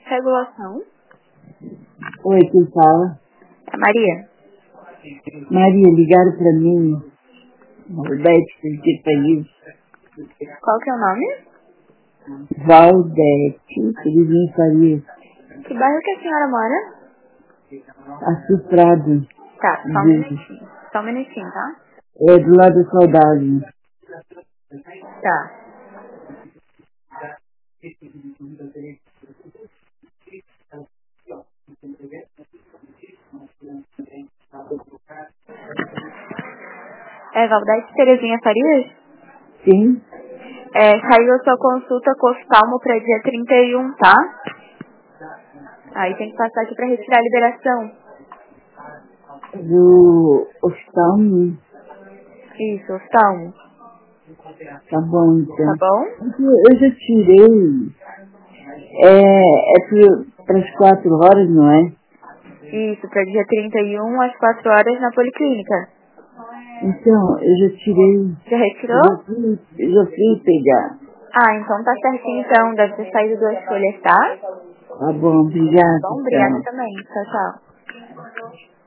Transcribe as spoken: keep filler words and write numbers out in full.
Regulação. Oi, quem fala? É Maria. Maria, ligaram pra mim. Valdete, de Paris. Qual que é o nome? Valdete, Felizinho Paris. Que bairro que a senhora mora? Açuprado. Tá, só um De, minutinho. Só um minutinho, tá? é do lado da saudade. Tá. É Valdete Terezinha Farias? Sim? É, saiu a sua consulta com oftalmo para dia trinta e um, tá? Aí tem que passar aqui para retirar a liberação. Do oftalmo. Isso, oftalmo. Tá bom, Tá então. bom? Eu já tirei. É, é para as quatro horas, não é? Isso, para dia trinta e um, às quatro horas na Policlínica. Então, eu já tirei. Já Eu retirou? já fui, eu já fui pegar. Ah, então tá certinho então. Deve ter saído duas folhas, tá? Tá bom, obrigada, Bom, obrigada então. também. Tchau, tchau.